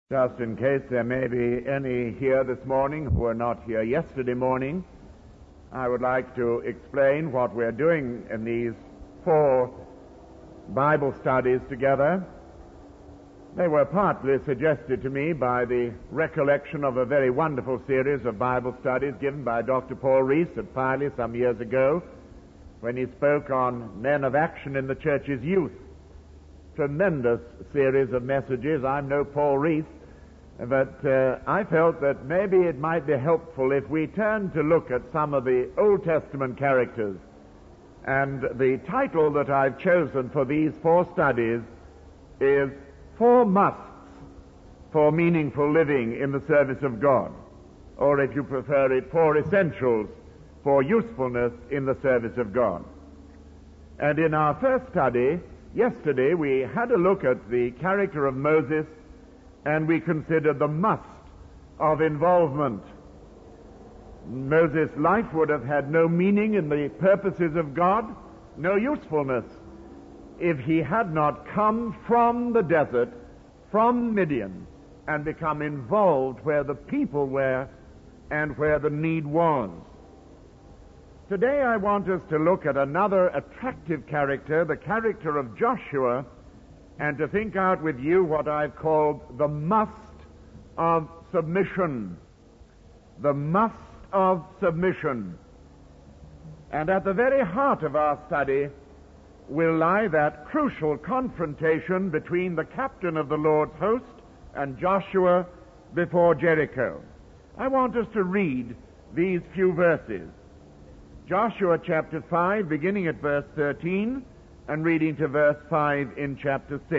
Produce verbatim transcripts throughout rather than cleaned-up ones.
Just in case there may be any here this morning who were not here yesterday morning, I would like to explain what we're doing in these four Bible studies together. They were partly suggested to me by the recollection of a very wonderful series of Bible studies given by Doctor Paul Rees at Piley some years ago when he spoke on men of action in the church's youth. Tremendous series of messages. I'm no Paul Rees, but uh, I felt that maybe it might be helpful if we turn to look at some of the Old Testament characters. And the title that I've chosen for these four studies is Four Musts for Meaningful Living in the Service of God, or if you prefer it, Four Essentials for Usefulness in the Service of God. And in our first study yesterday, we had a look at the character of Moses, and we considered the must of involvement. Moses' life would have had no meaning in the purposes of God, no usefulness, if he had not come from the desert, from Midian, and become involved where the people were and where the need was. Today I want us to look at another attractive character, the character of Joshua, and to think out with you what I've called the must of submission. The must of submission. And at the very heart of our study will lie that crucial confrontation between the captain of the Lord's host and Joshua before Jericho. I want us to read these few verses. Joshua chapter five, beginning at verse thirteen, and reading to verse five in chapter six.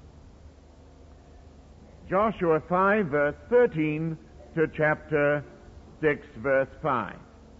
Joshua five, verse thirteen, to chapter six, verse five.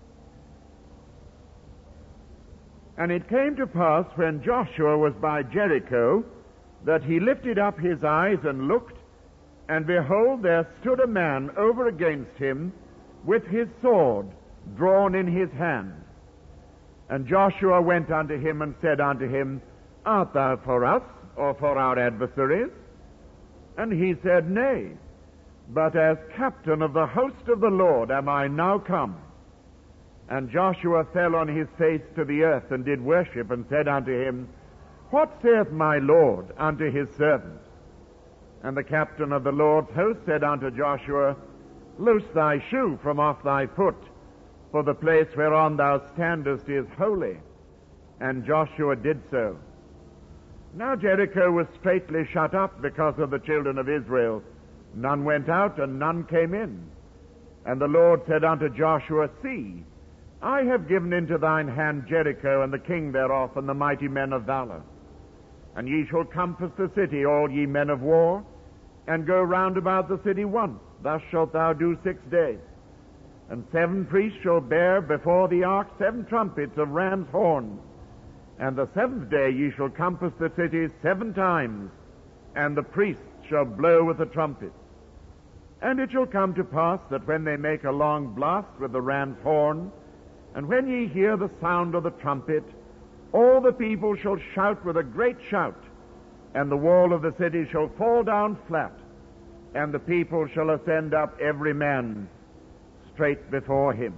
And it came to pass, when Joshua was by Jericho, that he lifted up his eyes and looked, and behold, there stood a man over against him with his sword drawn in his hand. And Joshua went unto him and said unto him, Art thou for us, or for our adversaries? And he said, Nay, but as captain of the host of the Lord am I now come. And Joshua fell on his face to the earth, and did worship, and said unto him, What saith my Lord unto his servant? And the captain of the Lord's host said unto Joshua, Loose thy shoe from off thy foot, for the place whereon thou standest is holy. And Joshua did so. Now Jericho was straitly shut up because of the children of Israel. None went out, and none came in. And the Lord said unto Joshua, See, I have given into thine hand Jericho, and the king thereof, and the mighty men of valor. And ye shall compass the city, all ye men of war, and go round about the city once. Thus shalt thou do six days. And seven priests shall bear before the ark seven trumpets of ram's horns. And the seventh day ye shall compass the city seven times, and the priests shall blow with the trumpets. And it shall come to pass that when they make a long blast with the ram's horn, and when ye hear the sound of the trumpet, all the people shall shout with a great shout, and the wall of the city shall fall down flat, and the people shall ascend up every man straight before him.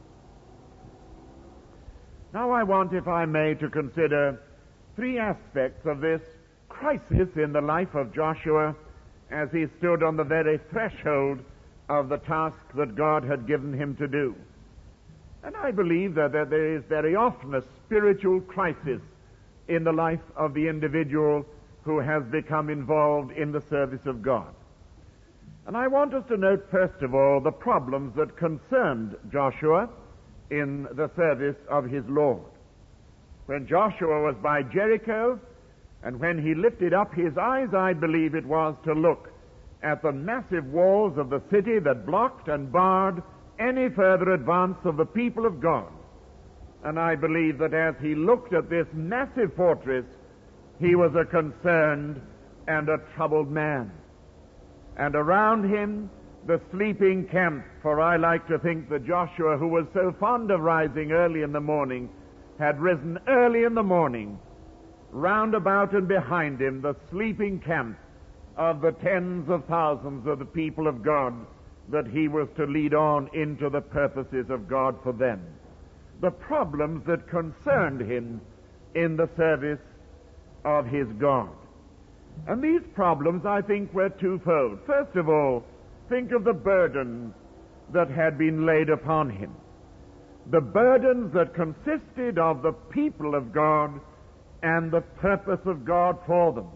Now I want, if I may, to consider three aspects of this crisis in the life of Joshua as he stood on the very threshold of the task that God had given him to do. And I believe that, that there is very often a spiritual crisis in the life of the individual who has become involved in the service of God. And I want us to note, first of all, the problems that concerned Joshua in the service of his Lord. When Joshua was by Jericho, and when he lifted up his eyes, I believe it was to look at the massive walls of the city that blocked and barred any further advance of the people of God. And I believe that as he looked at this massive fortress, he was a concerned and a troubled man. And around him, the sleeping camp, for I like to think that Joshua, who was so fond of rising early in the morning, had risen early in the morning. Round about and behind him, the sleeping camp of the tens of thousands of the people of God that he was to lead on into the purposes of God for them. The problems that concerned him in the service of his God. And these problems, I think, were twofold. First of all, think of the burdens that had been laid upon him. The burdens that consisted of the people of God and the purpose of God for them.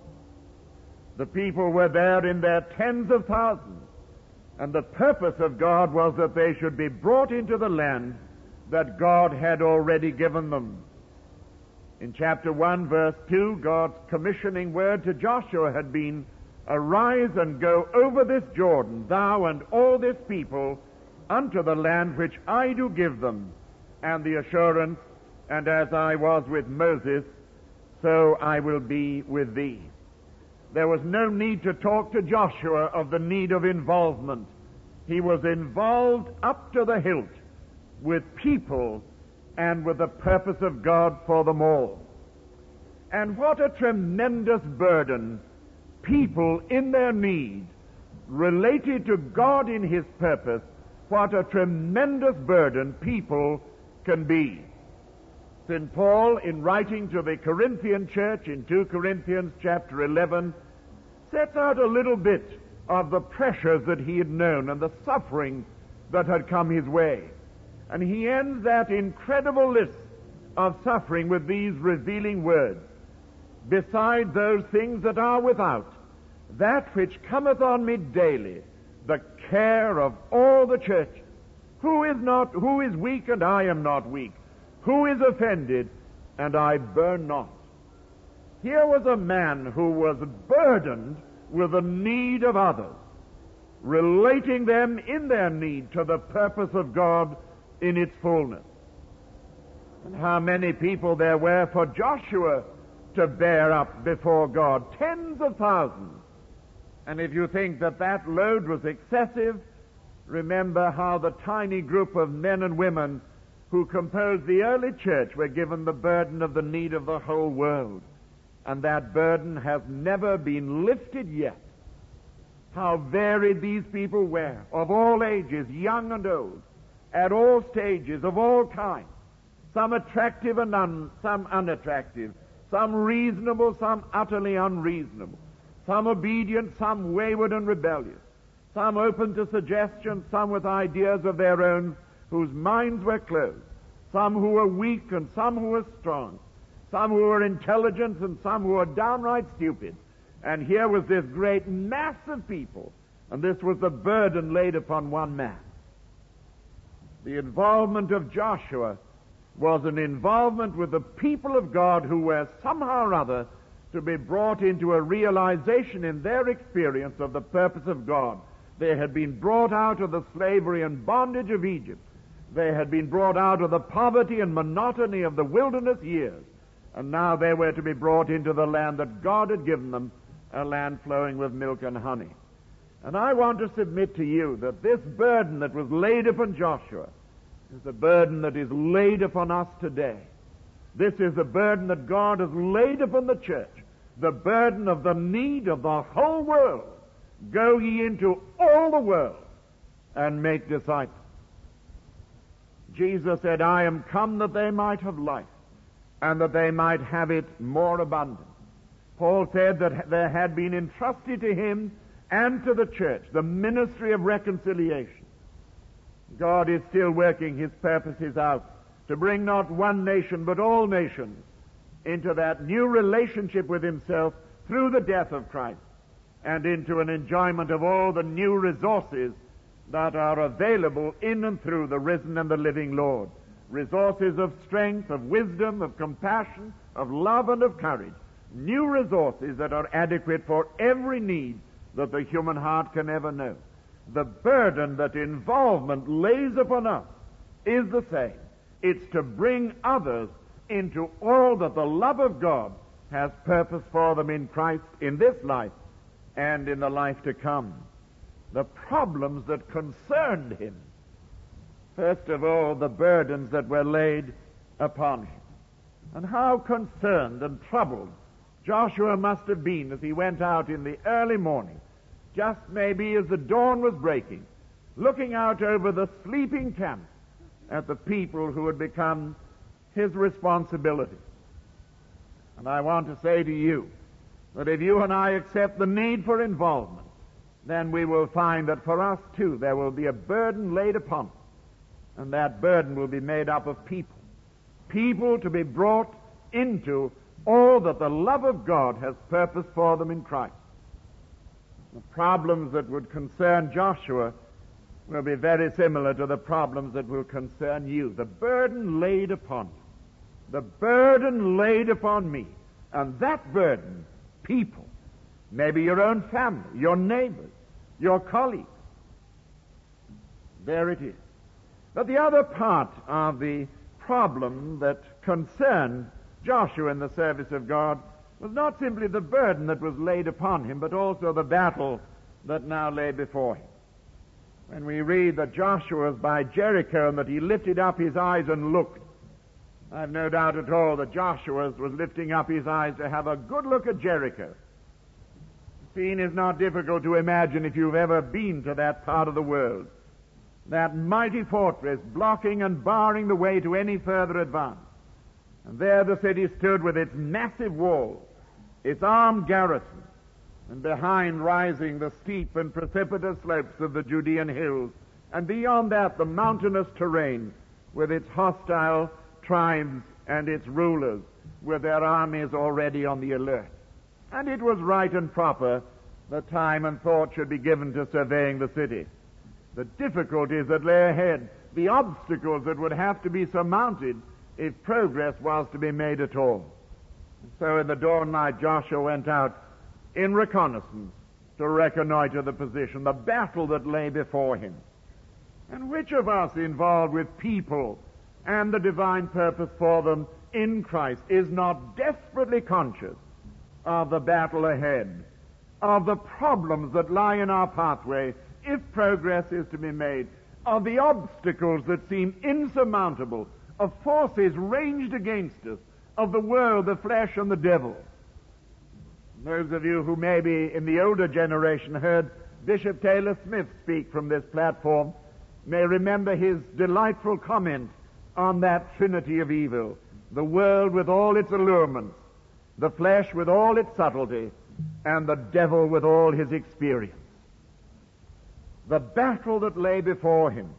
The people were there in their tens of thousands, and the purpose of God was that they should be brought into the land that God had already given them. In chapter one, verse two, God's commissioning word to Joshua had been, "Arise and go over this Jordan, thou and all this people, unto the land which I do give them," and the assurance, "And as I was with Moses, so I will be with thee." There was no need to talk to Joshua of the need of involvement. He was involved up to the hilt with people and with the purpose of God for them all. And what a tremendous burden people in their need related to God in his purpose. What a tremendous burden people can be. Saint Paul, in writing to the Corinthian church in Second Corinthians chapter eleven, sets out a little bit of the pressures that he had known and the suffering that had come his way. And he ends that incredible list of suffering with these revealing words: "Beside those things that are without, that which cometh on me daily, the care of all the churches. Who is not, who is weak, and I am not weak? Who is offended, and I burn not?" Here was a man who was burdened with the need of others, relating them in their need to the purpose of God in its fullness. And how many people there were for Joshua to bear up before God? Tens of thousands. And if you think that that load was excessive, remember how the tiny group of men and women who composed the early church were given the burden of the need of the whole world. And that burden has never been lifted yet. How varied these people were, of all ages, young and old, at all stages, of all kinds, some attractive and un, some unattractive, some reasonable, some utterly unreasonable, some obedient, some wayward and rebellious, some open to suggestion, some with ideas of their own whose minds were closed, some who were weak and some who were strong, some who were intelligent and some who were downright stupid. And here was this great mass of people, and this was the burden laid upon one man. The involvement of Joshua was an involvement with the people of God who were somehow or other to be brought into a realization in their experience of the purpose of God. They had been brought out of the slavery and bondage of Egypt. They had been brought out of the poverty and monotony of the wilderness years. And now they were to be brought into the land that God had given them, a land flowing with milk and honey. And I want to submit to you that this burden that was laid upon Joshua is the burden that is laid upon us today. This is the burden that God has laid upon the church, the burden of the need of the whole world. Go ye into all the world and make disciples. Jesus said, "I am come that they might have life, and that they might have it more abundant." Paul said that there had been entrusted to him and to the church the ministry of reconciliation. God is still working his purposes out to bring not one nation but all nations into that new relationship with himself through the death of Christ, and into an enjoyment of all the new resources that are available in and through the risen and the living Lord. Resources of strength, of wisdom, of compassion, of love, and of courage. New resources that are adequate for every need that the human heart can ever know. The burden that involvement lays upon us is the same. It's to bring others into all that the love of God has purpose for them in Christ in this life and in the life to come. The problems that concerned him. First of all, the burdens that were laid upon him. And how concerned and troubled Joshua must have been, as he went out in the early morning, just maybe as the dawn was breaking, looking out over the sleeping camp at the people who had become his responsibility. And I want to say to you that if you and I accept the need for involvement, then we will find that for us too there will be a burden laid upon us, and that burden will be made up of people. People to be brought into all that the love of God has purposed for them in Christ. The problems that would concern Joshua will be very similar to the problems that will concern you. The burden laid upon you. The burden laid upon me. And that burden, people, maybe your own family, your neighbors, your colleagues. There it is. But the other part of the problem that concerned Joshua in the service of God was not simply the burden that was laid upon him, but also the battle that now lay before him. When we read that Joshua was by Jericho and that he lifted up his eyes and looked, I have no doubt at all that Joshua was lifting up his eyes to have a good look at Jericho. The scene is not difficult to imagine if you've ever been to that part of the world. That mighty fortress blocking and barring the way to any further advance. And there the city stood with its massive walls, its armed garrison, and behind rising the steep and precipitous slopes of the Judean hills, and beyond that the mountainous terrain with its hostile tribes and its rulers with their armies already on the alert. And it was right and proper that time and thought should be given to surveying the city. The difficulties that lay ahead, the obstacles that would have to be surmounted if progress was to be made at all. And so in the dawn light Joshua went out in reconnaissance to reconnoiter the position, the battle that lay before him. And which of us involved with people and the divine purpose for them in Christ is not desperately conscious of the battle ahead, of the problems that lie in our pathway if progress is to be made, of the obstacles that seem insurmountable, of forces ranged against us, of the world, the flesh, and the devil. Those of you who maybe in the older generation heard Bishop Taylor Smith speak from this platform may remember his delightful comment on that trinity of evil, the world with all its allurements, the flesh with all its subtlety, and the devil with all his experience. The battle that lay before him.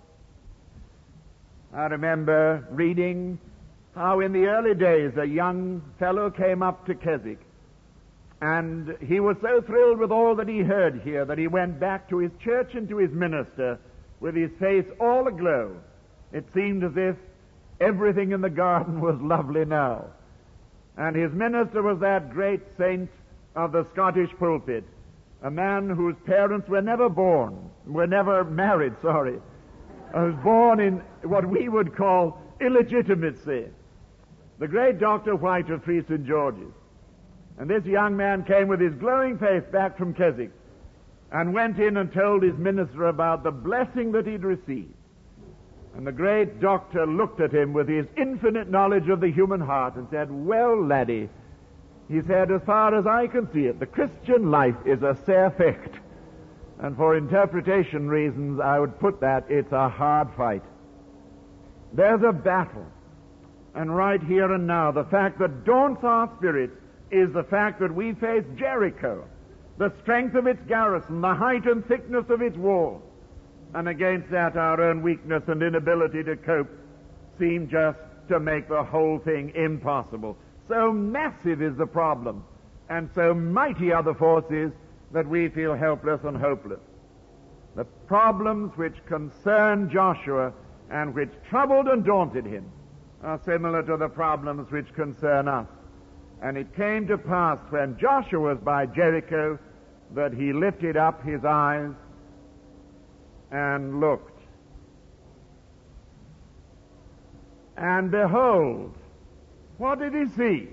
I remember reading how in the early days a young fellow came up to Keswick, and he was so thrilled with all that he heard here that he went back to his church and to his minister with his face all aglow. It seemed as if everything in the garden was lovely now. And his minister was that great saint of the Scottish pulpit, a man whose parents were never born, were never married, sorry, was born in what we would call illegitimacy, the great Doctor White of Three Saint George's. And this young man came with his glowing face back from Keswick and went in and told his minister about the blessing that he'd received. And the great doctor looked at him with his infinite knowledge of the human heart and said, "Well, laddie," he said, "as far as I can see it, the Christian life is a sair fecht. And for interpretation reasons, I would put that it's a hard fight." There's a battle. And right here and now, the fact that daunts our spirits is the fact that we face Jericho, the strength of its garrison, the height and thickness of its walls. And against that, our own weakness and inability to cope seem just to make the whole thing impossible. So massive is the problem, and so mighty are the forces that we feel helpless and hopeless. The problems which concern Joshua and which troubled and daunted him are similar to the problems which concern us. And it came to pass when Joshua was by Jericho that he lifted up his eyes and looked. And behold, what did he see?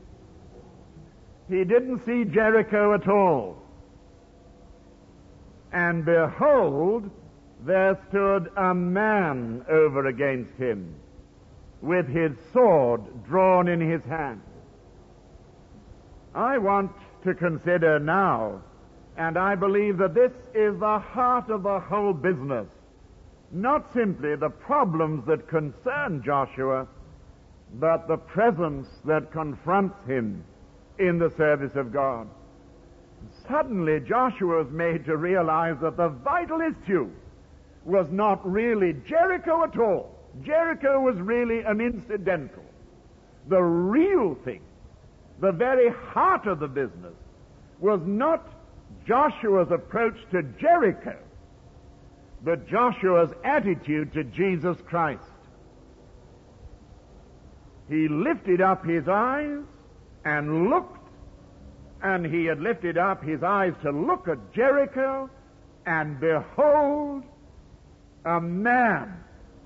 He didn't see Jericho at all. And behold, there stood a man over against him with his sword drawn in his hand. I want to consider now, and I believe that this is the heart of the whole business, not simply the problems that concern Joshua, but the presence that confronts him in the service of God. Suddenly Joshua was made to realize that the vital issue was not really Jericho at all. Jericho was really an incidental. The real thing, the very heart of the business, was not Joshua's approach to Jericho, but Joshua's attitude to Jesus Christ. He lifted up his eyes and looked, and he had lifted up his eyes to look at Jericho, and behold, a man.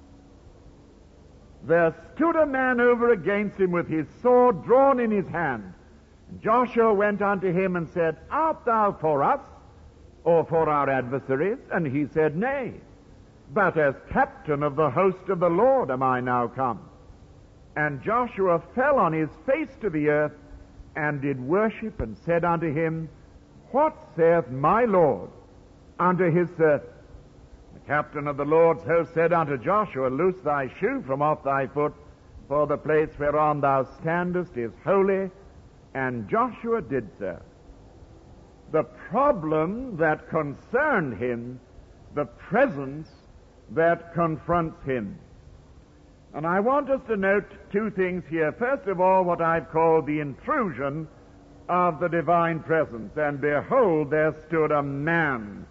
There stood a man over against him with his sword drawn in his hand. Joshua went unto him and said, Art thou for us, or for our adversaries? And he said, Nay, but as captain of the host of the Lord am I now come. And Joshua fell on his face to the earth, and did worship, and said unto him, What saith my Lord unto his servant? The captain of the Lord's host said unto Joshua, Loose thy shoe from off thy foot, for the place whereon thou standest is holy. And Joshua did so. The problem that concerned him, the presence that confronts him. And I want us to note two things here. First of all, what I've called the intrusion of the divine presence. And behold, there stood a man.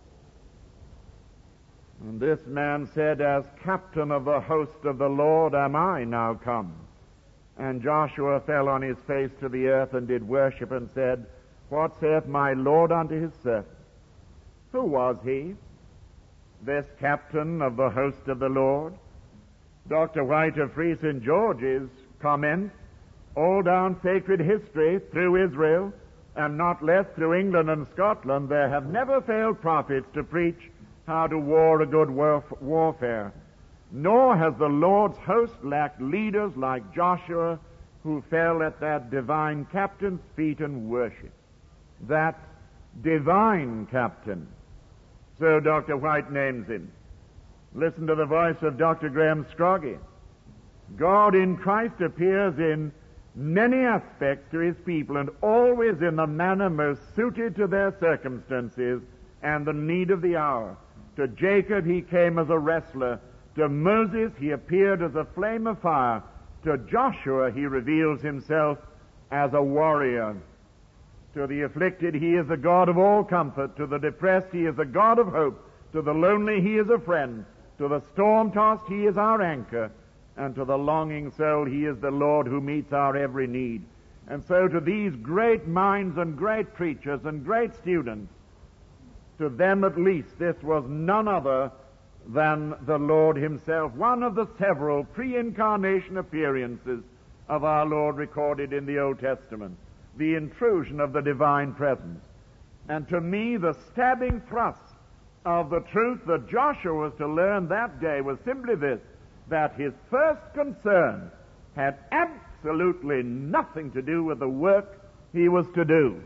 And this man said, As captain of the host of the Lord am I now come. And Joshua fell on his face to the earth and did worship, and said, What saith my Lord unto his servant? Who was he, this captain of the host of the Lord? Doctor White of Free Saint George's comment, all down sacred history through Israel, and not less through England and Scotland, there have never failed prophets to preach how to war a good warf- warfare. Nor has the Lord's host lacked leaders like Joshua, who fell at that divine captain's feet and worshiped. That divine captain. So Doctor White names him. Listen to the voice of Doctor Graham Scroggie. God in Christ appears in many aspects to his people, and always in the manner most suited to their circumstances and the need of the hour. To Jacob he came as a wrestler. To Moses he appeared as a flame of fire. To Joshua he reveals himself as a warrior. To the afflicted he is the God of all comfort. To the depressed he is the God of hope. To the lonely he is a friend. To the storm-tossed he is our anchor. And to the longing soul he is the Lord who meets our every need. And so to these great minds and great preachers and great students, to them at least this was none other than the Lord himself, one of the several pre-incarnation appearances of our Lord recorded in the Old Testament, the intrusion of the divine presence. And to me, the stabbing thrust of the truth that Joshua was to learn that day was simply this, that his first concern had absolutely nothing to do with the work he was to do.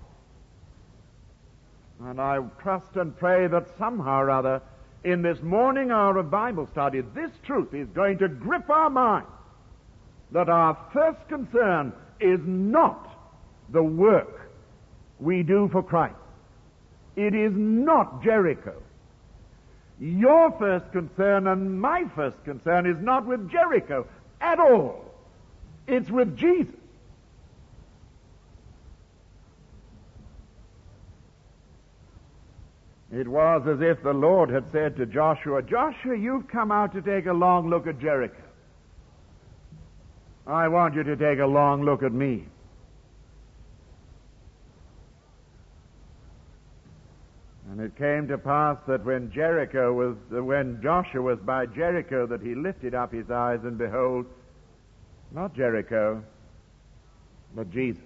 And I trust and pray that somehow or other, in this morning hour of Bible study, this truth is going to grip our mind, that our first concern is not the work we do for Christ. It is not Jericho. Your first concern and my first concern is not with Jericho at all. It's with Jesus. It was as if the Lord had said to Joshua, Joshua, you've come out to take a long look at Jericho. I want you to take a long look at me. And it came to pass that when Jericho was, when Joshua was by Jericho, that he lifted up his eyes, and behold, not Jericho, but Jesus.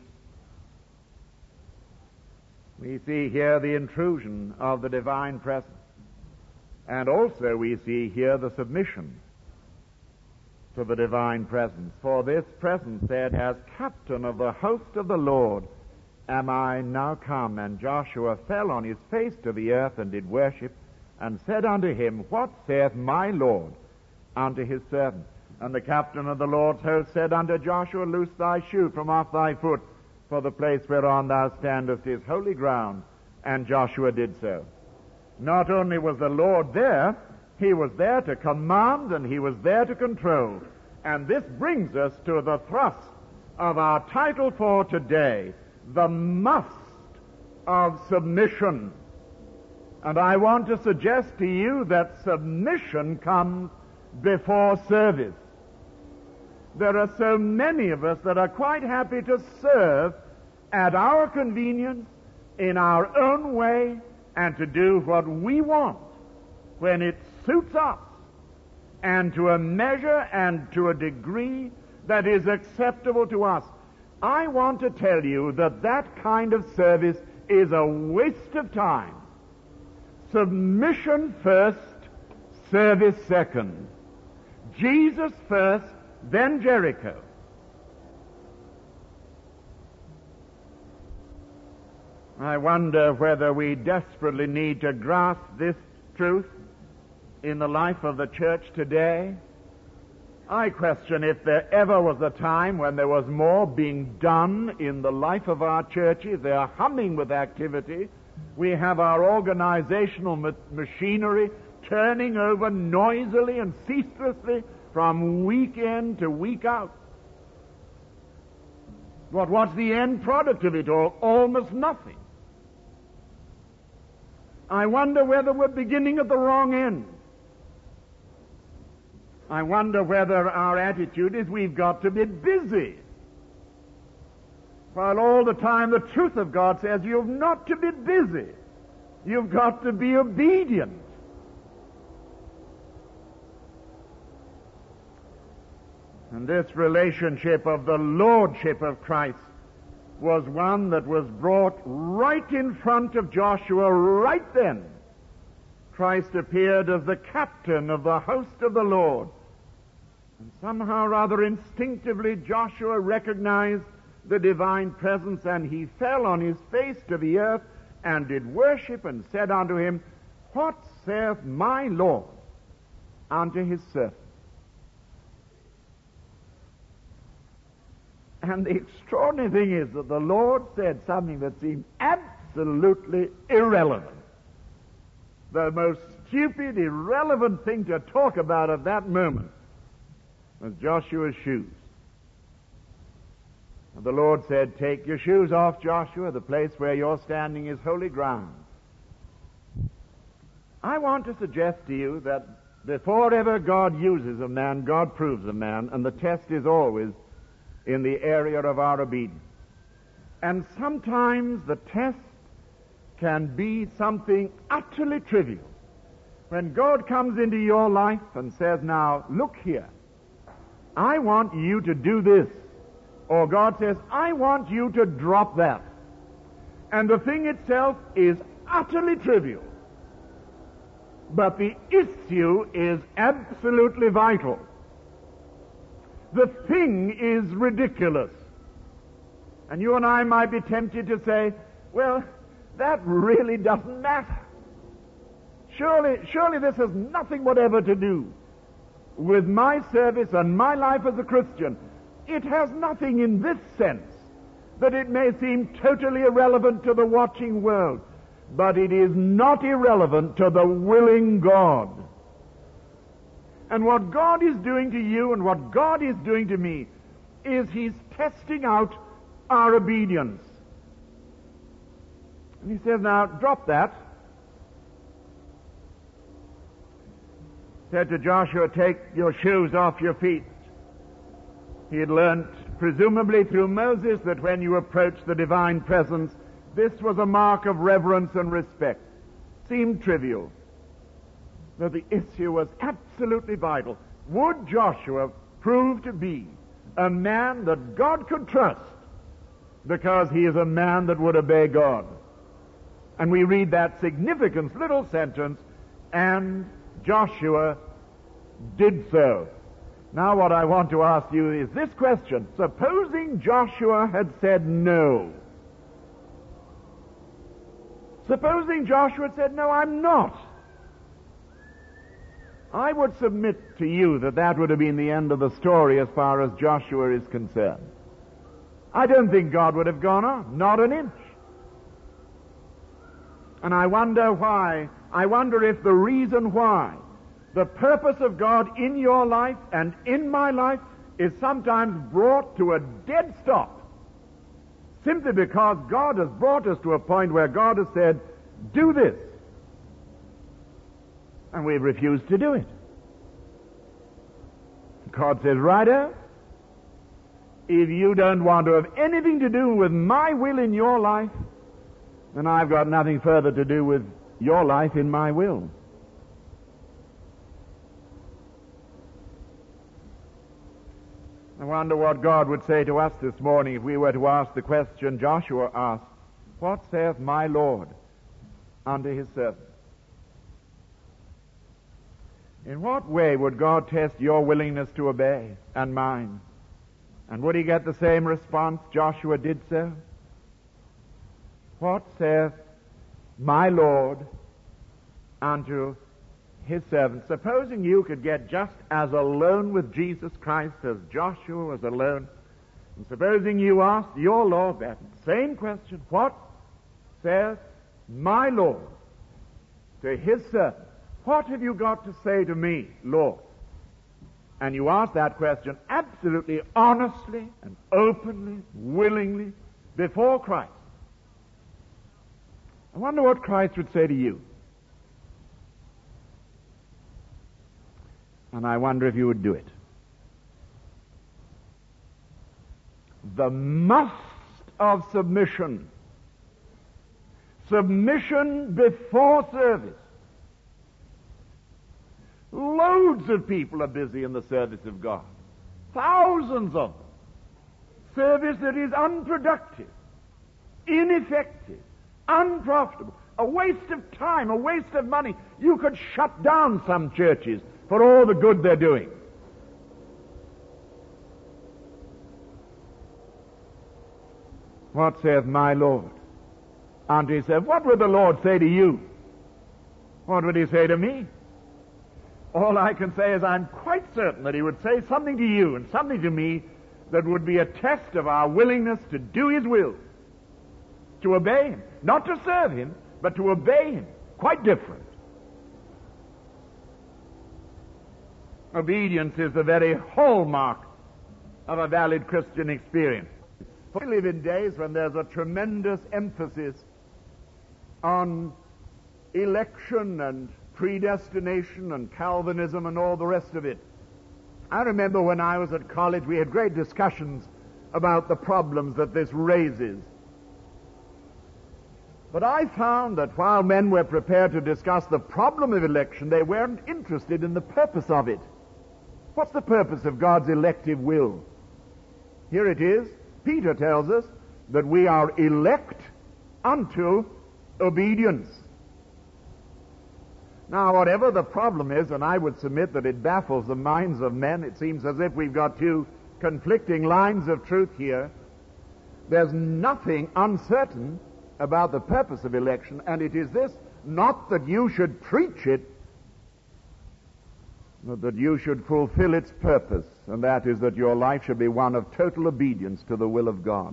We see here the intrusion of the divine presence. And also we see here the submission to the divine presence. For this presence said, as captain of the host of the Lord am I now come? And Joshua fell on his face to the earth and did worship, and said unto him, What saith my Lord unto his servant? And the captain of the Lord's host said unto Joshua, Loose thy shoe from off thy foot, for the place whereon thou standest is holy ground. And Joshua did so. Not only was the Lord there, he was there to command and he was there to control. And this brings us to the thrust of our title for today, the must of submission. And I want to suggest to you that submission comes before service. There are so many of us that are quite happy to serve at our convenience, in our own way, and to do what we want when it suits us, and to a measure and to a degree that is acceptable to us. I want to tell you that that kind of service is a waste of time. Submission first, service second. Jesus first, then Jericho. I wonder whether we desperately need to grasp this truth in the life of the church today. I question if there ever was a time when there was more being done in the life of our churches. They are humming with activity. We have our organizational ma- machinery turning over noisily and ceaselessly from week in to week out. But what's the end product of it all? Almost nothing. I wonder whether we're beginning at the wrong end. I wonder whether our attitude is we've got to be busy, while all the time the truth of God says you've not to be busy. You've got to be obedient. And this relationship of the Lordship of Christ was one that was brought right in front of Joshua right then. Christ appeared as the captain of the host of the Lord. And somehow rather instinctively Joshua recognized the divine presence, and he fell on his face to the earth and did worship, and said unto him, What saith my Lord unto his servant? And the extraordinary thing is that the Lord said something that seemed absolutely irrelevant. The most stupid, irrelevant thing to talk about at that moment was Joshua's shoes. And the Lord said, Take your shoes off, Joshua. The place where you're standing is holy ground. I want to suggest to you that before ever God uses a man, God proves a man, and the test is always in the area of our obedience. And sometimes the test can be something utterly trivial. When God comes into your life and says, Now, look here, I want you to do this. Or God says, I want you to drop that. And the thing itself is utterly trivial. But the issue is absolutely vital. The thing is ridiculous. And you and I might be tempted to say, well, that really doesn't matter. Surely, surely this has nothing whatever to do with my service and my life as a Christian. It has nothing in this sense that it may seem totally irrelevant to the watching world, but it is not irrelevant to the willing God. And what God is doing to you and what God is doing to me is He's testing out our obedience. And He says, now, drop that. He said to Joshua, take your shoes off your feet. He had learnt, presumably through Moses, that when you approach the divine presence, this was a mark of reverence and respect. Seemed trivial. But the issue was absolutely vital. Would Joshua prove to be a man that God could trust, because he is a man that would obey God? And we read that significant little sentence, and Joshua did so. Now what I want to ask you is this question. Supposing Joshua had said no, Supposing Joshua had said, no, I'm not. I would submit to you that that would have been the end of the story as far as Joshua is concerned. I don't think God would have gone on, not an inch. And I wonder why, I wonder if the reason why the purpose of God in your life and in my life is sometimes brought to a dead stop, simply because God has brought us to a point where God has said, do this. And we've refused to do it. God says, righto, if you don't want to have anything to do with my will in your life, then I've got nothing further to do with your life in my will. I wonder what God would say to us this morning if we were to ask the question Joshua asked, what saith my Lord unto his servant? In what way would God test your willingness to obey and mine? And would he get the same response Joshua did so? What saith my Lord unto his servant? Supposing you could get just as alone with Jesus Christ as Joshua was alone, and supposing you asked your Lord that same question, what saith my Lord to his servant? What have you got to say to me, Lord? And you ask that question absolutely honestly and openly, willingly, before Christ. I wonder what Christ would say to you. And I wonder if you would do it. The must of submission. Submission before service. Loads of people are busy in the service of God. Thousands of them. Service that is unproductive, ineffective, unprofitable, a waste of time, a waste of money. You could shut down some churches for all the good they're doing. What saith my Lord unto his servant? What would the Lord say to you? What would he say to me? All I can say is I'm quite certain that he would say something to you and something to me that would be a test of our willingness to do his will, to obey him. Not to serve him, but to obey him. Quite different. Obedience is the very hallmark of a valid Christian experience. We live in days when there's a tremendous emphasis on election and predestination and Calvinism and all the rest of it. I remember when I was at college, we had great discussions about the problems that this raises. But I found that while men were prepared to discuss the problem of election, they weren't interested in the purpose of it. What's the purpose of God's elective will? Here it is. Peter tells us that we are elect unto obedience. Now, whatever the problem is, and I would submit that it baffles the minds of men, it seems as if we've got two conflicting lines of truth here. There's nothing uncertain about the purpose of election, and it is this, not that you should preach it, but that you should fulfill its purpose, and that is that your life should be one of total obedience to the will of God.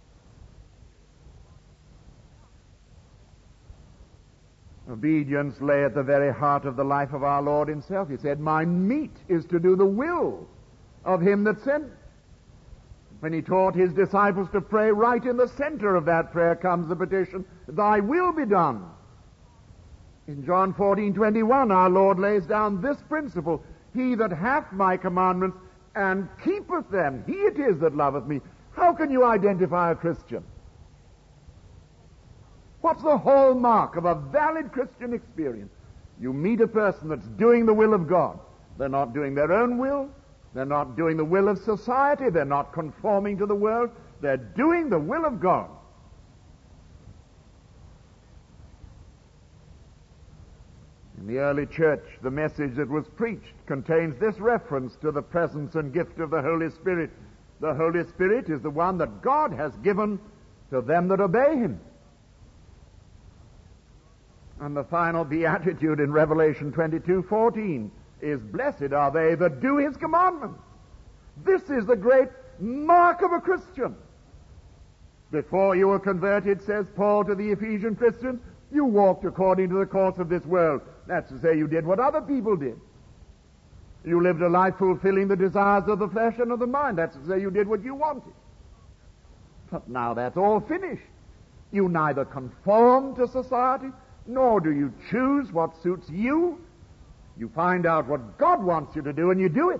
Obedience lay at the very heart of the life of our Lord himself. He said, my meat is to do the will of him that sent me. When he taught his disciples to pray, right in the center of that prayer comes the petition, thy will be done. In John fourteen twenty-one, our Lord lays down this principle, he that hath my commandments and keepeth them, he it is that loveth me. How can you identify a Christian? What's the hallmark of a valid Christian experience? You meet a person that's doing the will of God. They're not doing their own will. They're not doing the will of society. They're not conforming to the world. They're doing the will of God. In the early church, the message that was preached contains this reference to the presence and gift of the Holy Spirit. The Holy Spirit is the one that God has given to them that obey him. And the final beatitude in Revelation twenty-two fourteen is, blessed are they that do his commandments. This is the great mark of a Christian. Before you were converted, says Paul to the Ephesian Christians, you walked according to the course of this world. That's to say, you did what other people did. You lived a life fulfilling the desires of the flesh and of the mind. That's to say, you did what you wanted. But now that's all finished. You neither conform to society, nor do you choose what suits you. You find out what God wants you to do, and you do it.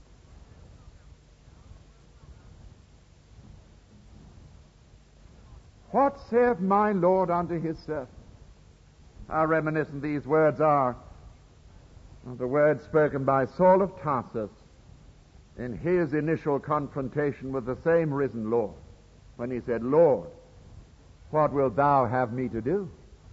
What saith my Lord unto his servant? How reminiscent these words are of the words spoken by Saul of Tarsus in his initial confrontation with the same risen Lord, when he said, Lord, what wilt thou have me to do?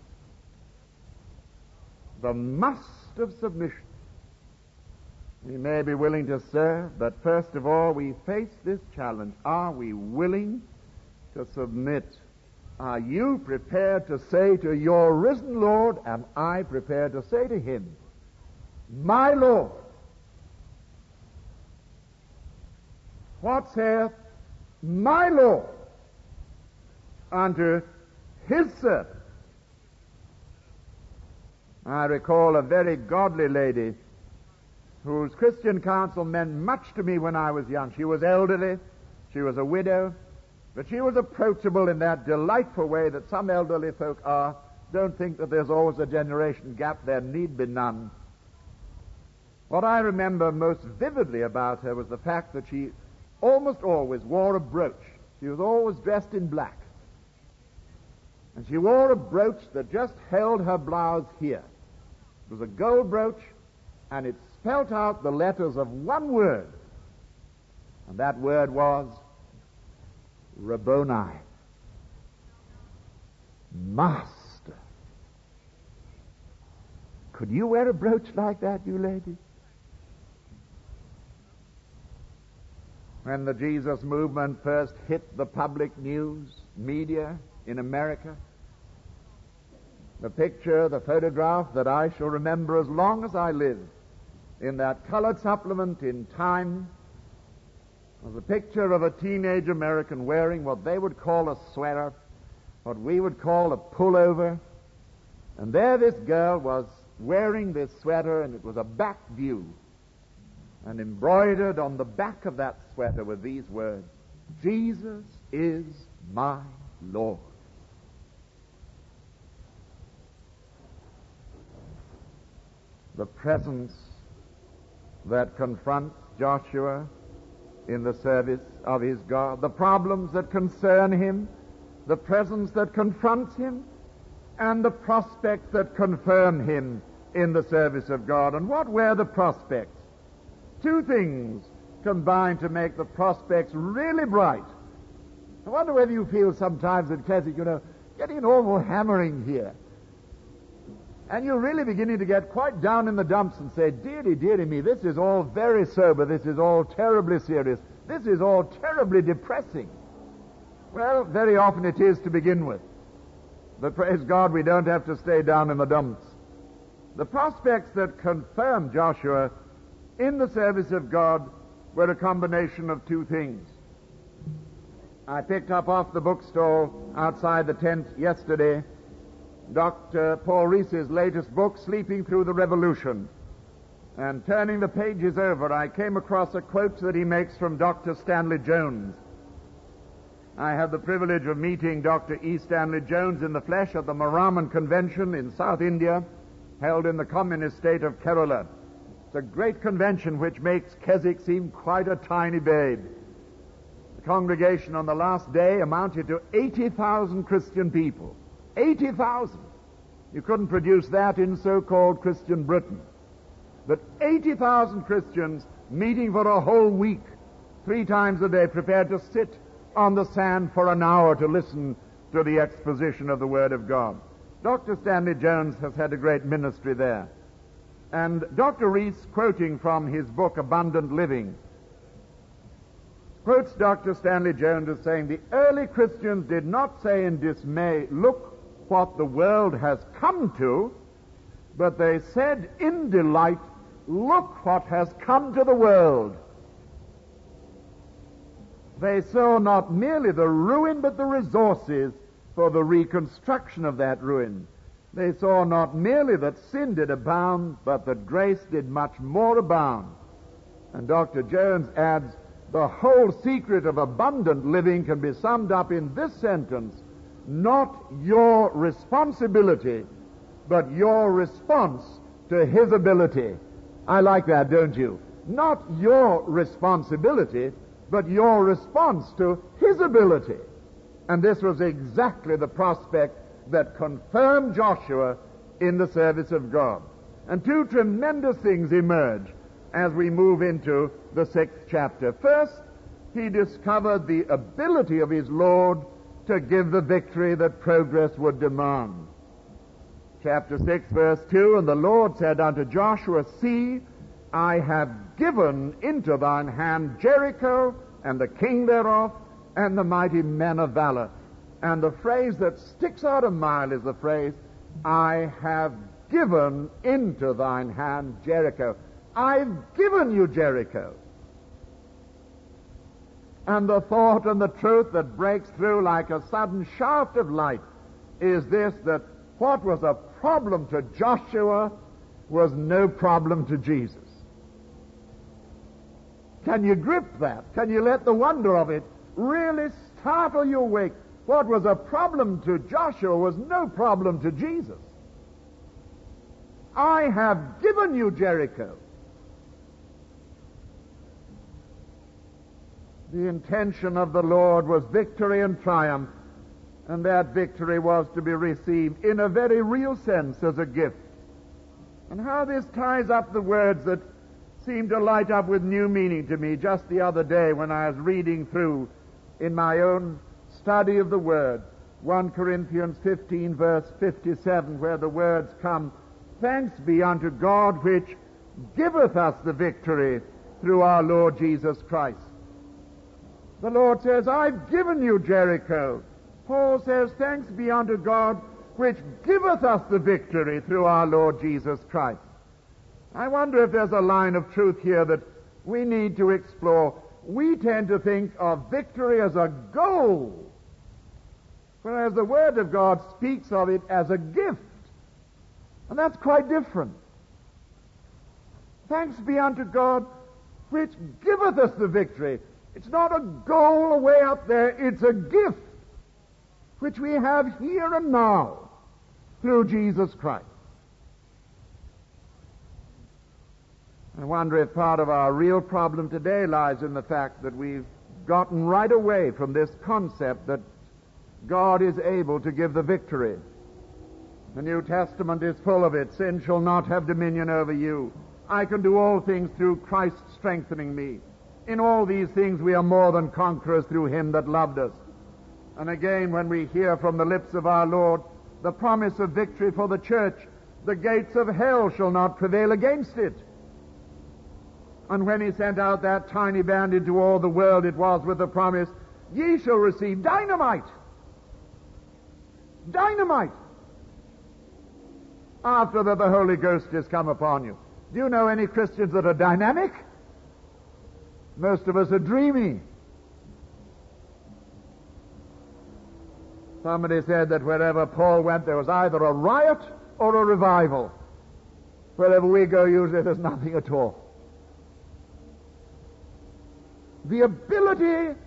The must of submission. We may be willing to serve, but first of all we face this challenge. Are we willing to submit? Are you prepared to say to your risen Lord, am I prepared to say to him, my Lord? What saith my Lord unto his servant? I recall a very godly lady whose Christian counsel meant much to me when I was young. She was elderly, she was a widow, but she was approachable in that delightful way that some elderly folk are. Don't think that there's always a generation gap. There need be none. What I remember most vividly about her was the fact that she almost always wore a brooch. She was always dressed in black. And she wore a brooch that just held her blouse here. It was a gold brooch, and it spelt out the letters of one word. And that word was Rabboni. Master. Could you wear a brooch like that, you ladies? When the Jesus movement first hit the public news, media in America, the picture, the photograph that I shall remember as long as I live in that colored supplement in Time was a picture of a teenage American wearing what they would call a sweater, what we would call a pullover. And there this girl was wearing this sweater, and it was a back view. And embroidered on the back of that sweater were these words, Jesus is my Lord. The presence that confronts Joshua in the service of his God, the problems that concern him, the presence that confronts him, and the prospects that confirm him in the service of God. And what were the prospects? Two things combined to make the prospects really bright. I wonder whether you feel sometimes in Keswick, you know, getting an awful hammering here. And you're really beginning to get quite down in the dumps and say, dearie, dearie me, this is all very sober, this is all terribly serious, this is all terribly depressing. Well, very often it is to begin with. But praise God, we don't have to stay down in the dumps. The prospects that confirmed Joshua in the service of God were a combination of two things. I picked up off the bookstall outside the tent yesterday Doctor Paul Rees's latest book, Sleeping Through the Revolution. And turning the pages over, I came across a quote that he makes from Doctor Stanley Jones. I had the privilege of meeting Doctor E. Stanley Jones in the flesh at the Maraman Convention in South India, held in the communist state of Kerala. It's a great convention which makes Keswick seem quite a tiny babe. The congregation on the last day amounted to eighty thousand Christian people. eighty thousand. You couldn't produce that in so-called Christian Britain. But eighty thousand Christians meeting for a whole week, three times a day, prepared to sit on the sand for an hour to listen to the exposition of the Word of God. Doctor Stanley Jones has had a great ministry there. And Doctor Rees, quoting from his book, Abundant Living, quotes Doctor Stanley Jones as saying, the early Christians did not say in dismay, look, what the world has come to, but they said in delight, look what has come to the world. They saw not merely the ruin, but the resources for the reconstruction of that ruin. They saw not merely that sin did abound, but that grace did much more abound. And Doctor Jones adds, the whole secret of abundant living can be summed up in this sentence: not your responsibility, but your response to His ability. I like that, don't you? Not your responsibility, but your response to His ability. And this was exactly the prospect that confirmed Joshua in the service of God. And two tremendous things emerge as we move into the sixth chapter. First, he discovered the ability of his Lord to give the victory that progress would demand. Chapter six, verse two, and the Lord said unto Joshua, see, I have given into thine hand Jericho, and the king thereof, and the mighty men of valor. And the phrase that sticks out a mile is the phrase, I have given into thine hand Jericho. I've given you Jericho. And the thought and the truth that breaks through like a sudden shaft of light is this, that what was a problem to Joshua was no problem to Jesus. Can you grip that? Can you let the wonder of it really startle you awake? What was a problem to Joshua was no problem to Jesus. I have given you Jericho. The intention of the Lord was victory and triumph, and that victory was to be received in a very real sense as a gift. And how this ties up the words that seemed to light up with new meaning to me just the other day when I was reading through in my own study of the Word, First Corinthians fifteen, verse fifty-seven, where the words come, thanks be unto God which giveth us the victory through our Lord Jesus Christ. The Lord says, I've given you Jericho. Paul says, thanks be unto God which giveth us the victory through our Lord Jesus Christ. I wonder if there's a line of truth here that we need to explore. We tend to think of victory as a goal, whereas the Word of God speaks of it as a gift. And that's quite different. Thanks be unto God which giveth us the victory. It's not a goal away up there, it's a gift which we have here and now through Jesus Christ. I wonder if part of our real problem today lies in the fact that we've gotten right away from this concept that God is able to give the victory. The New Testament is full of it. Sin shall not have dominion over you. I can do all things through Christ strengthening me. In all these things we are more than conquerors through Him that loved us. And again, when we hear from the lips of our Lord the promise of victory for the church, the gates of hell shall not prevail against it. And when He sent out that tiny band into all the world, it was with the promise, ye shall receive dynamite. Dynamite. After that the Holy Ghost has come upon you. Do you know any Christians that are dynamic? Most of us are dreamy. Somebody said that wherever Paul went, there was either a riot or a revival. Wherever we go, usually there's nothing at all. The ability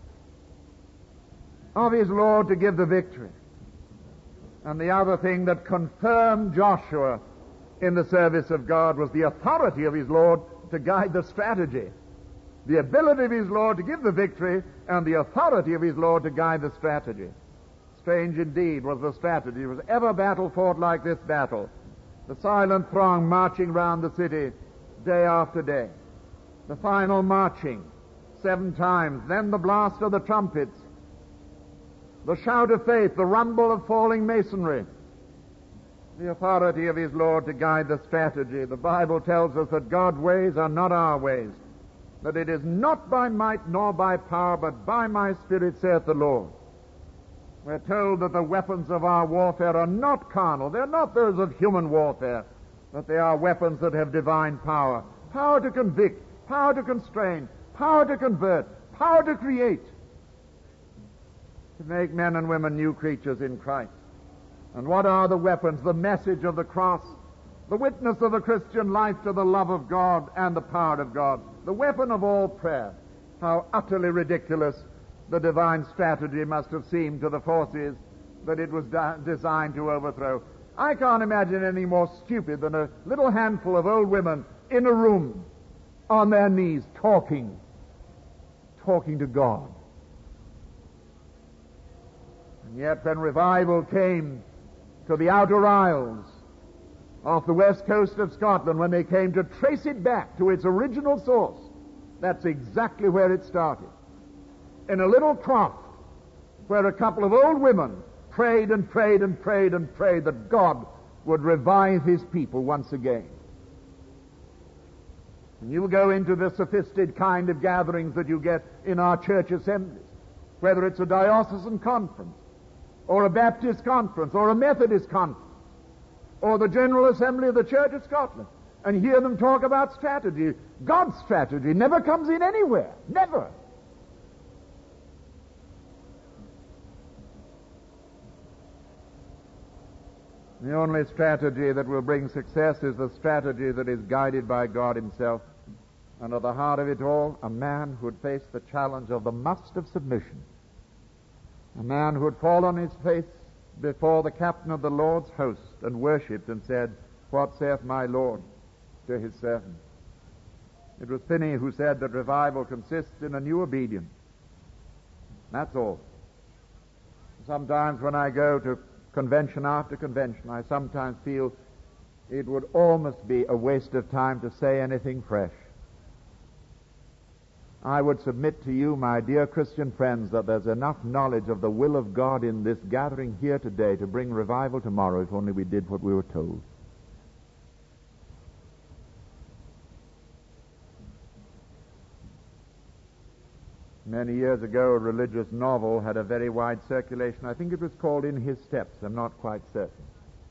of his Lord to give the victory. And the other thing that confirmed Joshua in the service of God was the authority of his Lord to guide the strategy. The ability of his Lord to give the victory and the authority of his Lord to guide the strategy. Strange indeed was the strategy. Was ever battle fought like this battle? The silent throng marching round the city day after day. The final marching seven times. Then the blast of the trumpets. The shout of faith, the rumble of falling masonry. The authority of his Lord to guide the strategy. The Bible tells us that God's ways are not our ways. That it is not by might nor by power, but by my Spirit, saith the Lord. We're told that the weapons of our warfare are not carnal. They're not those of human warfare, but they are weapons that have divine power. Power to convict, power to constrain, power to convert, power to create, to make men and women new creatures in Christ. And what are the weapons? The message of the cross, the witness of the Christian life to the love of God and the power of God, the weapon of all prayer. How utterly ridiculous the divine strategy must have seemed to the forces that it was de- designed to overthrow. I can't imagine any more stupid than a little handful of old women in a room on their knees talking, talking to God. And yet when revival came to the outer isles off the west coast of Scotland, when they came to trace it back to its original source, that's exactly where it started. In a little croft where a couple of old women prayed and prayed and prayed and prayed that God would revive his people once again. And you go into the sophisticated kind of gatherings that you get in our church assemblies, whether it's a diocesan conference, or a Baptist conference, or a Methodist conference, or the General Assembly of the Church of Scotland, and hear them talk about strategy. God's strategy never comes in anywhere. Never. The only strategy that will bring success is the strategy that is guided by God himself. And at the heart of it all, a man who would face the challenge of the must of submission. A man who would fall on his face before the captain of the Lord's host and worshipped and said, "What saith my Lord to his servant?" It was Finney who said that revival consists in a new obedience. That's all. Sometimes when I go to convention after convention, I sometimes feel it would almost be a waste of time to say anything fresh. I would submit to you, my dear Christian friends, that there's enough knowledge of the will of God in this gathering here today to bring revival tomorrow, if only we did what we were told. Many years ago, a religious novel had a very wide circulation. I think it was called In His Steps. I'm not quite certain.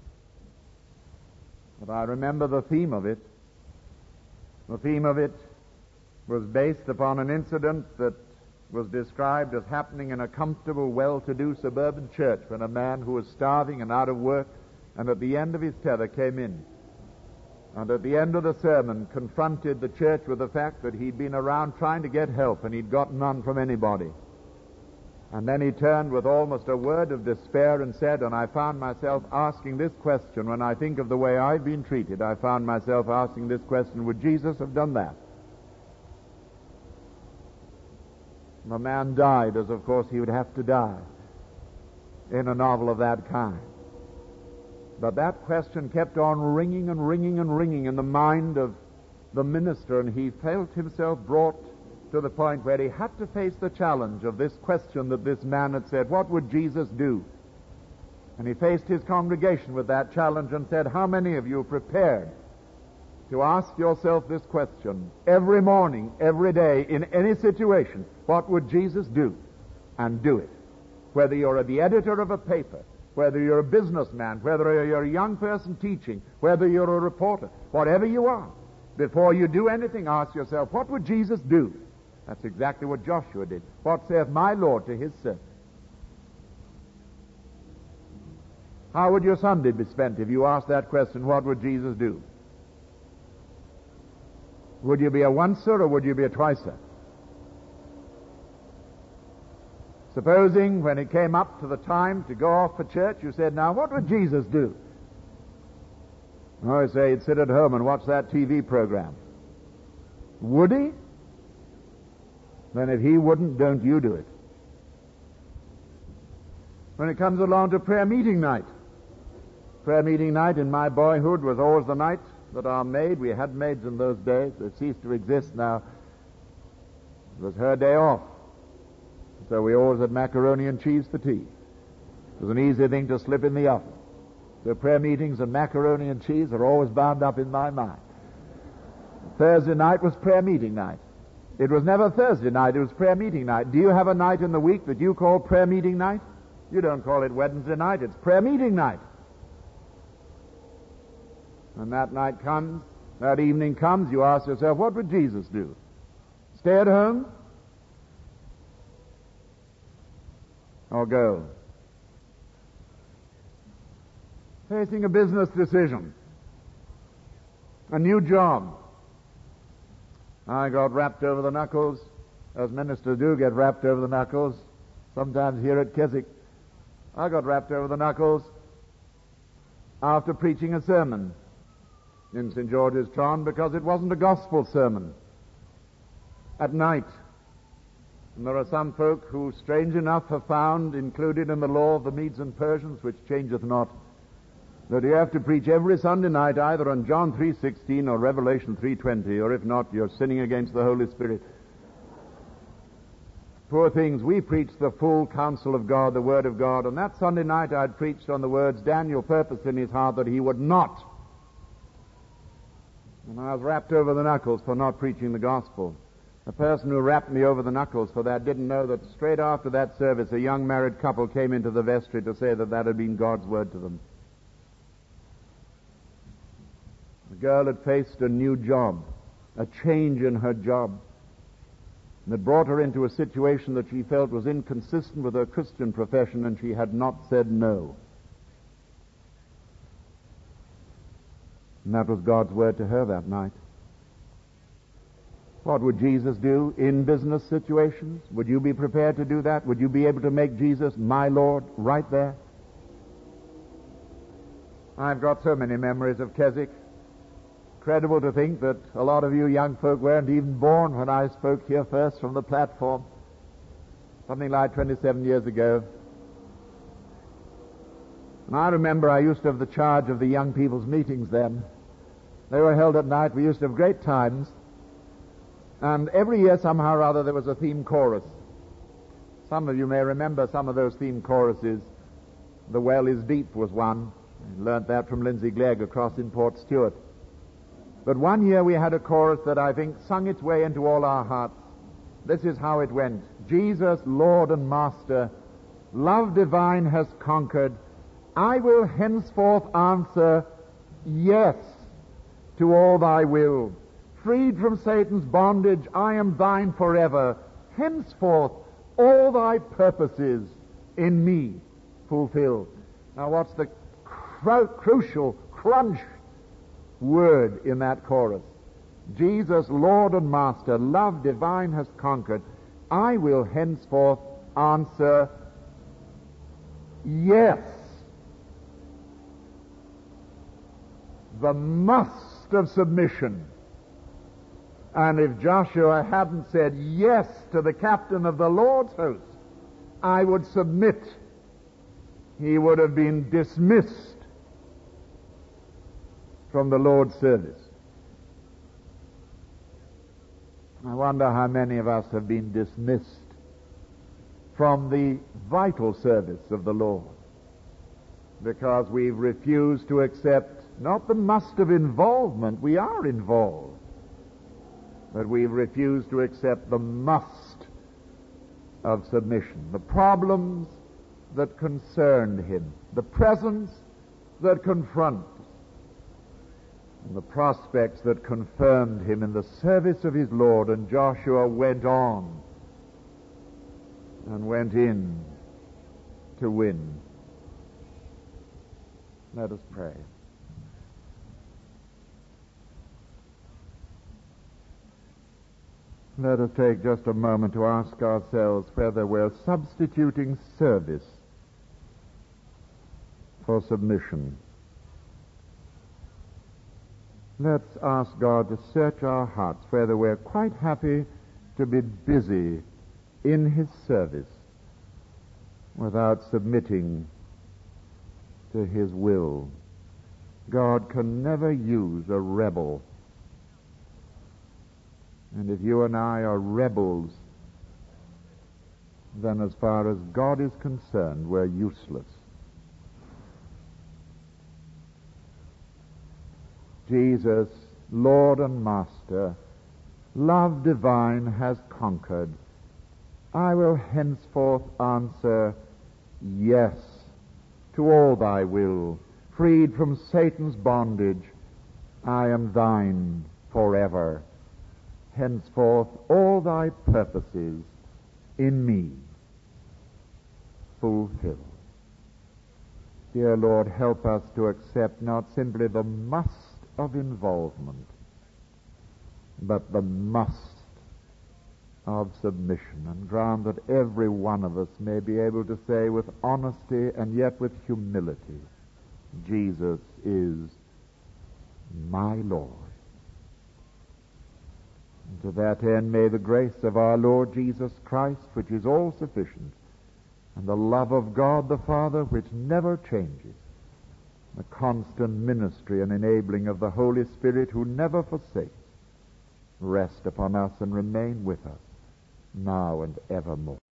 But I remember the theme of it. The theme of it was based upon an incident that was described as happening in a comfortable, well-to-do suburban church when a man who was starving and out of work and at the end of his tether came in. And at the end of the sermon confronted the church with the fact that he'd been around trying to get help and he'd got none from anybody. And then he turned with almost a word of despair and said, and I found myself asking this question when I think of the way I've been treated, I found myself asking this question, would Jesus have done that? The man died, as of course he would have to die in a novel of that kind. But that question kept on ringing and ringing and ringing in the mind of the minister, and he felt himself brought to the point where he had to face the challenge of this question that this man had said, what would Jesus do? And he faced his congregation with that challenge and said, how many of you are prepared to ask yourself this question every morning, every day, in any situation, what would Jesus do? And do it. Whether you're the editor of a paper, whether you're a businessman, whether you're a young person teaching, whether you're a reporter, whatever you are, before you do anything, ask yourself, what would Jesus do? That's exactly what Joshua did. What saith my Lord to his servant? How would your Sunday be spent if you asked that question, what would Jesus do? Would you be a oncer or would you be a twicer? Supposing when it came up to the time to go off for church, you said, now what would Jesus do? Oh, I say he'd sit at home and watch that T V program. Would he? Then if he wouldn't, don't you do it. When it comes along to prayer meeting night, prayer meeting night in my boyhood was always the night that our maid, we had maids in those days, they ceased to exist now, it was her day off. So we always had macaroni and cheese for tea. It was an easy thing to slip in the oven. So prayer meetings and macaroni and cheese are always bound up in my mind. Thursday night was prayer meeting night. It was never Thursday night, it was prayer meeting night. Do you have a night in the week that you call prayer meeting night? You don't call it Wednesday night, it's prayer meeting night. When that night comes, that evening comes, you ask yourself, what would Jesus do? Stay at home? Or go? Facing a business decision, a new job. I got wrapped over the knuckles, as ministers do get wrapped over the knuckles, sometimes here at Keswick. I got wrapped over the knuckles after preaching a sermon in Saint George's Tron because it wasn't a gospel sermon at night. And there are some folk who, strange enough, have found included in the law of the Medes and Persians, which changeth not, that you have to preach every Sunday night either on John three sixteen or Revelation three twenty, or if not, you're sinning against the Holy Spirit. Poor things, we preached the full counsel of God, the Word of God, and that Sunday night I'd preached on the words, Daniel purposed in his heart that he would not. And I was wrapped over the knuckles for not preaching the gospel. The person who wrapped me over the knuckles for that didn't know that straight after that service a young married couple came into the vestry to say that that had been God's word to them. The girl had faced a new job, a change in her job, and it brought her into a situation that she felt was inconsistent with her Christian profession, and she had not said no. And that was God's word to her that night. What would Jesus do in business situations? Would you be prepared to do that? Would you be able to make Jesus my Lord right there? I've got so many memories of Keswick. Incredible to think that a lot of you young folk weren't even born when I spoke here first from the platform, something like twenty-seven years ago. And I remember I used to have the charge of the young people's meetings then. They were held at night. We used to have great times. And every year, somehow or other, there was a theme chorus. Some of you may remember some of those theme choruses. The Well is Deep was one. I learnt that from Lindsay Glegg across in Port Stewart. But one year we had a chorus that I think sung its way into all our hearts. This is how it went. Jesus, Lord and Master, love divine has conquered. I will henceforth answer yes to all thy will. Freed from Satan's bondage, I am thine forever. Henceforth, all thy purposes in me fulfill. Now what's the cru- crucial crunch word in that chorus? Jesus, Lord and Master, love divine has conquered. I will henceforth answer yes. The must of submission. And if Joshua hadn't said yes to the captain of the Lord's host, I would submit, he would have been dismissed from the Lord's service. I wonder how many of us have been dismissed from the vital service of the Lord because we've refused to accept not the must of involvement, we are involved, but we've refused to accept the must of submission. The problems that concerned him, the presence that confronts, and the prospects that confirmed him in the service of his Lord. And Joshua went on and went in to win. Let us pray. Let us take just a moment to ask ourselves whether we're substituting service for submission. Let's ask God to search our hearts whether we're quite happy to be busy in his service without submitting to his will. God can never use a rebel. And if you and I are rebels, then as far as God is concerned, we're useless. Jesus, Lord and Master, love divine has conquered. I will henceforth answer yes to all thy will. Freed from Satan's bondage, I am thine forever. Henceforth all thy purposes in me fulfill. Dear Lord, help us to accept not simply the must of involvement, but the must of submission, and grant that every one of us may be able to say with honesty and yet with humility, Jesus is my Lord. And to that end, may the grace of our Lord Jesus Christ, which is all sufficient, and the love of God the Father, which never changes, the constant ministry and enabling of the Holy Spirit, who never forsakes, rest upon us and remain with us now and evermore.